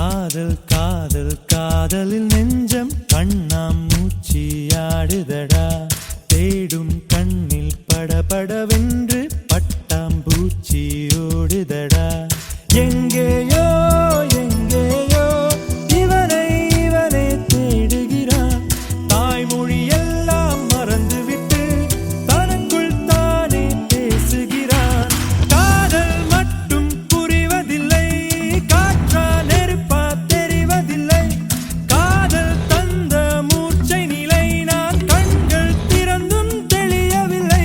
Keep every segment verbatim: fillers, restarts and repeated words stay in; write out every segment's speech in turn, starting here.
காதல் காதல் காதலில் நெஞ்சம் கண்ணாம் மூச்சியாடுதடா. தேடும் கண்ணில் படபடவென்று பட்டாம்பூச்சி ஓடுதடா. எங்கேயோ எங்கேயோ இவனை இவனை தேடுகிறான். தாய்மொழி எல்லாம் மறந்துவிட்டு தனக்குள் தானே பேசுகிறான். காதல் மட்டும் புரிவதில்லை, காற்றா நெருப்பா தெரிவதில்லை. காதல் தந்த மூச்சை நிலை நான் கண்கள் திறந்தும் தெளியவில்லை.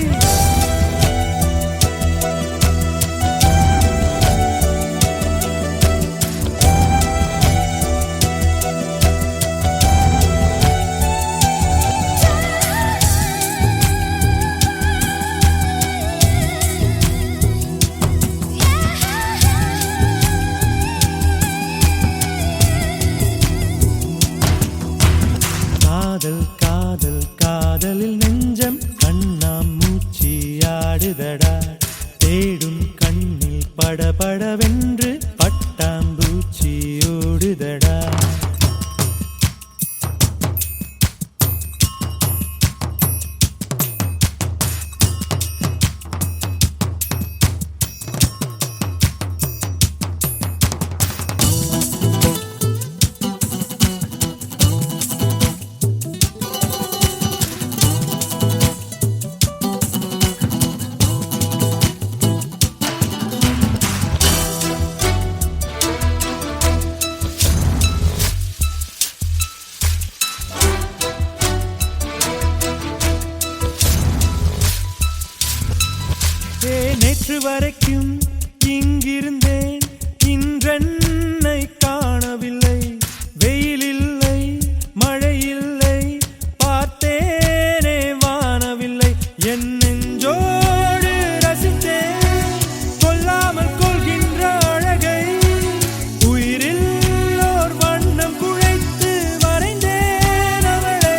காதல் காதல் காதலில் நெஞ்சம் கண்ணாம் மூச்சியாடுதடா. தேடும் கண்ணில் படபடவென்று பட்டாம்பூச்சி ஓடுதடா. நேற்று வரைக்கும் இங்கிருந்தேன், இன்றென்னை காணவில்லை. வெயில் இல்லை மழை இல்லை, பார்த்தேனே வானவில்லை. என் நெஞ்சோடு ரசித்தேன் கொல்லாமல் கொள்கின்ற அழகை. உயிரில் ஓர் வண்ணம் குழைத்து வரைந்தேன் அவளை.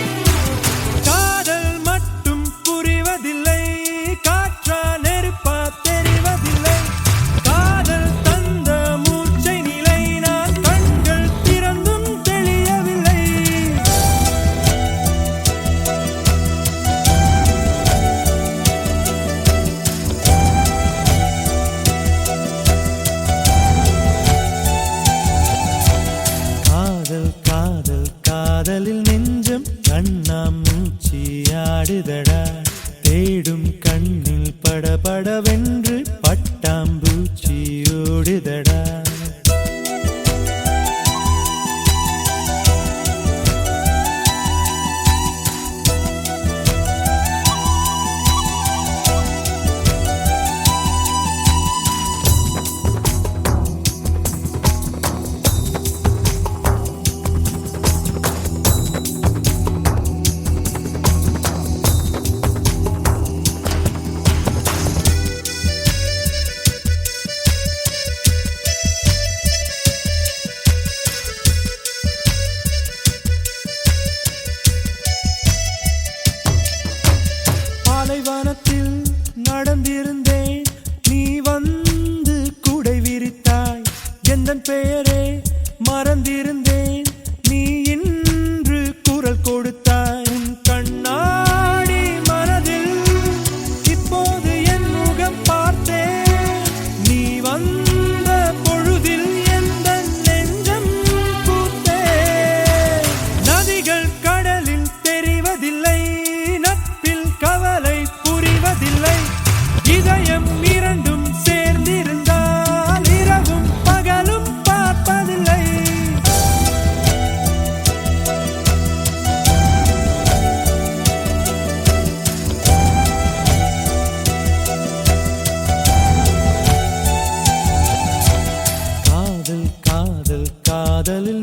காதல் மட்டும் புரிவதில்லை, காற்றா நெருப்பா தெரிவதில்லை. காதல் தந்த மூச்சை நிலை நான் கண்கள் திறந்தும் தெளியவில்லை. காதல் காதல் காதலில் நெஞ்சம் கண்ணாம் மூச்சியாடுதடா. தேடும் கண்ணில் படபடவென்று பட்டாம்பூச்சி ஓடுதடா. பாலைவனத்தில் நடந்திருந்தேன், நீ வந்து குடை விரித்தாய். எந்தன் பெயரே மறந்திருந்தேன், நீ இன்று குரல் கொடுத்தாய். உன் கண்ணாடி மனதில் இப்போது என் முகம் பார்த்தேன். நீ வந்த பொழுதில் எந்தன் நெஞ்சம் பூத்தேன். நதிகள் கடலில் தெரிவதில்லை, நட்பில் கவலை புரிவதில்லை. இதயம் இரண்டும் சேர்ந்திருந்தால் இரவும் பகலும் பார்ப்பதில்லை. காதல் காதல் காதலில்